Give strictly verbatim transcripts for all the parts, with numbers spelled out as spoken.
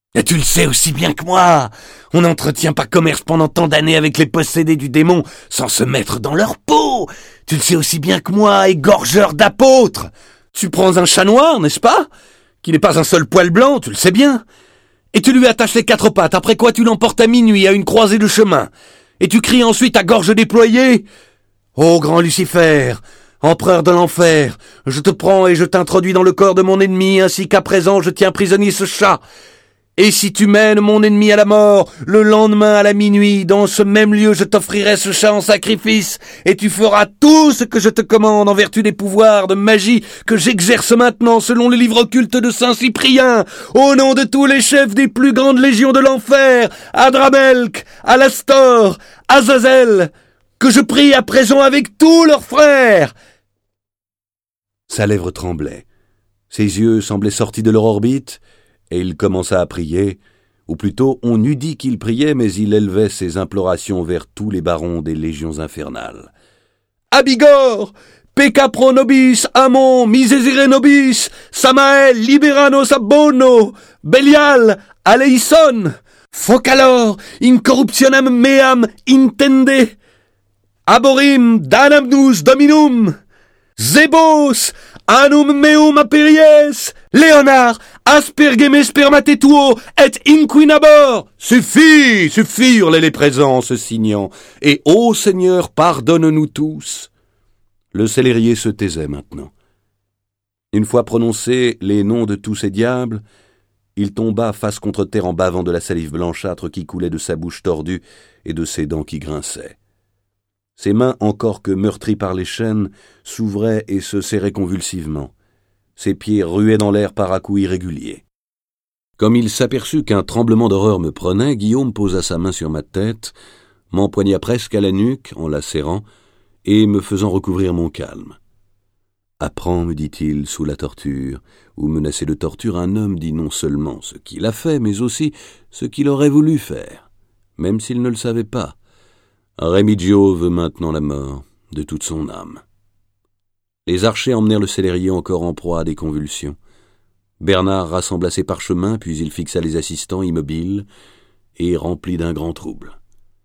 Et tu le sais aussi bien que moi, on n'entretient pas commerce pendant tant d'années avec les possédés du démon sans se mettre dans leur peau. Tu le sais aussi bien que moi, égorgeur d'apôtres. Tu prends un chat noir, n'est-ce pas? Qui n'est pas un seul poil blanc, tu le sais bien. Et tu lui attaches les quatre pattes, après quoi tu l'emportes à minuit à une croisée de chemin. Et tu cries ensuite à gorge déployée: ô grand Lucifer, empereur de l'enfer, je te prends et je t'introduis dans le corps de mon ennemi, ainsi qu'à présent je tiens prisonnier ce chat. Et si tu mènes mon ennemi à la mort, le lendemain à la minuit, dans ce même lieu, je t'offrirai ce chat en sacrifice, et tu feras tout ce que je te commande en vertu des pouvoirs de magie que j'exerce maintenant selon le livre occulte de Saint Cyprien, au nom de tous les chefs des plus grandes légions de l'enfer, Adramelk, Alastor, Azazel, que je prie à présent avec tous leurs frères. Sa lèvre tremblait, ses yeux semblaient sortis de leur orbite, et il commença à prier, ou plutôt on eût dit qu'il priait, mais il élevait ses implorations vers tous les barons des légions infernales. Abigor, Pekka pro nobis, Amon, Miserere nobis, Samael, liberanos abono, Belial, Aleison, Focalor, incorruptionem meam intende, Aborim, danamnus dominum, Zebos, anum meum aperies, Léonard, aspergeme spermatetuo et inquinabor. Suffit, suffit, hurlaient les présents, se signant, et ô Seigneur, pardonne-nous tous. Le célérier se taisait maintenant. Une fois prononcés les noms de tous ces diables, il tomba face contre terre en bavant de la salive blanchâtre qui coulait de sa bouche tordue et de ses dents qui grinçaient. Ses mains, encore que meurtries par les chaînes, s'ouvraient et se serraient convulsivement. Ses pieds ruaient dans l'air par à-coups irréguliers. Comme il s'aperçut qu'un tremblement d'horreur me prenait, Guillaume posa sa main sur ma tête, m'empoigna presque à la nuque en la serrant, et me faisant recouvrir mon calme. « Apprends, me dit-il, sous la torture, ou menacé de torture, un homme dit non seulement ce qu'il a fait, mais aussi ce qu'il aurait voulu faire, même s'il ne le savait pas. Remigio veut maintenant la mort de toute son âme. » Les archers emmenèrent le célérier encore en proie à des convulsions. Bernard rassembla ses parchemins, puis il fixa les assistants immobiles et remplis d'un grand trouble.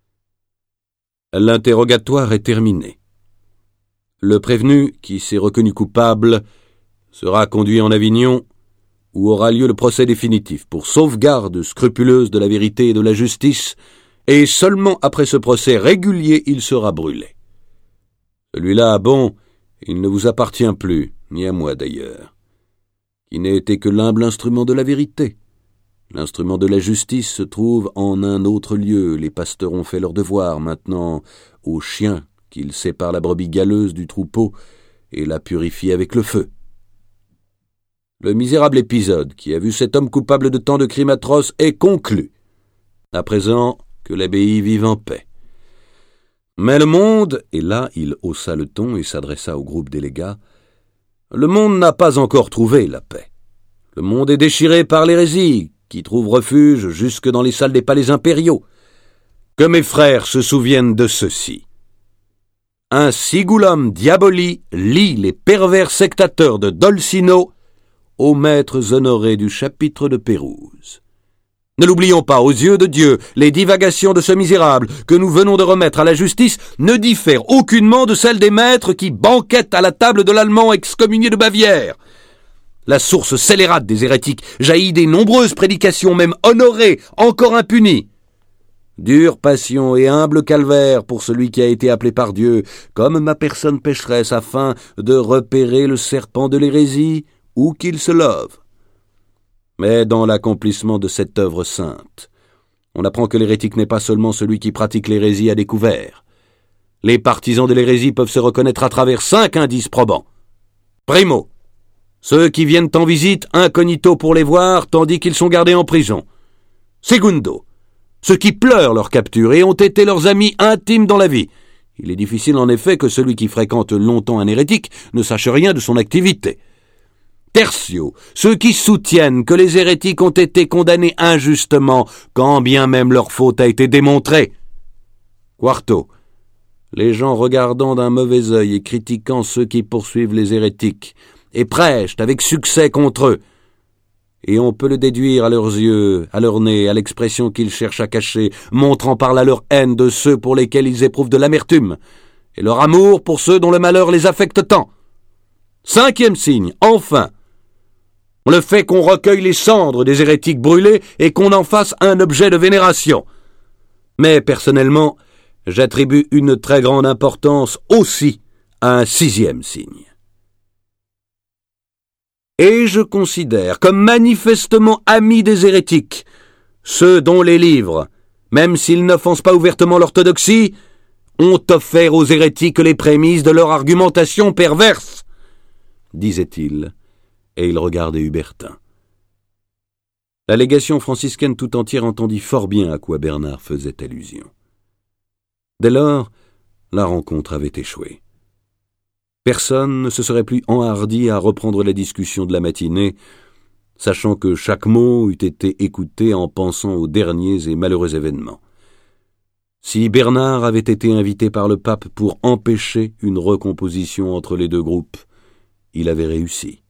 L'interrogatoire est terminé. Le prévenu, qui s'est reconnu coupable, sera conduit en Avignon, où aura lieu le procès définitif pour sauvegarde scrupuleuse de la vérité et de la justice, et seulement après ce procès régulier il sera brûlé. Celui-là, bon, il ne vous appartient plus, ni à moi d'ailleurs, qui n'a été que l'humble instrument de la vérité. L'instrument de la justice se trouve en un autre lieu. Les pasteurs ont fait leur devoir, maintenant aux chiens qu'ils séparent la brebis galeuse du troupeau et la purifient avec le feu. Le misérable épisode qui a vu cet homme coupable de tant de crimes atroces est conclu. À présent, que l'abbaye vive en paix. Mais le monde, et là il haussa le ton et s'adressa au groupe délégat, le monde n'a pas encore trouvé la paix. Le monde est déchiré par l'hérésie, qui trouve refuge jusque dans les salles des palais impériaux. Que mes frères se souviennent de ceci. Un sigulum diaboli lie les pervers sectateurs de Dolcino aux maîtres honorés du chapitre de Pérouse. Ne l'oublions pas, aux yeux de Dieu, les divagations de ce misérable que nous venons de remettre à la justice ne diffèrent aucunement de celles des maîtres qui banquettent à la table de l'Allemand excommunié de Bavière. La source scélérate des hérétiques jaillit des nombreuses prédications, même honorées, encore impunies. Dure passion et humble calvaire pour celui qui a été appelé par Dieu, comme ma personne pécheresse, afin de repérer le serpent de l'hérésie, où qu'il se love. Mais dans l'accomplissement de cette œuvre sainte, on apprend que l'hérétique n'est pas seulement celui qui pratique l'hérésie à découvert. Les partisans de l'hérésie peuvent se reconnaître à travers cinq indices probants. Primo, ceux qui viennent en visite incognito pour les voir tandis qu'ils sont gardés en prison. Segundo, ceux qui pleurent leur capture et ont été leurs amis intimes dans la vie. Il est difficile en effet que celui qui fréquente longtemps un hérétique ne sache rien de son activité. Tertio, ceux qui soutiennent que les hérétiques ont été condamnés injustement, quand bien même leur faute a été démontrée. Quarto, les gens regardant d'un mauvais œil et critiquant ceux qui poursuivent les hérétiques, et prêchent avec succès contre eux. et on peut le déduire à leurs yeux, à leur nez, à l'expression qu'ils cherchent à cacher, montrant par là leur haine de ceux pour lesquels ils éprouvent de l'amertume, et leur amour pour ceux dont le malheur les affecte tant. Cinquième signe, enfin, le fait qu'on recueille les cendres des hérétiques brûlés et qu'on en fasse un objet de vénération. Mais personnellement, j'attribue une très grande importance aussi à un sixième signe. Et je considère comme manifestement amis des hérétiques ceux dont les livres, même s'ils n'offensent pas ouvertement l'orthodoxie, ont offert aux hérétiques les prémices de leur argumentation perverse, disait-il, et il regardait Hubertin. La légation franciscaine tout entière entendit fort bien à quoi Bernard faisait allusion. Dès lors, la rencontre avait échoué. Personne ne se serait plus enhardi à reprendre la discussion de la matinée, sachant que chaque mot eût été écouté en pensant aux derniers et malheureux événements. Si Bernard avait été invité par le pape pour empêcher une recomposition entre les deux groupes, il avait réussi.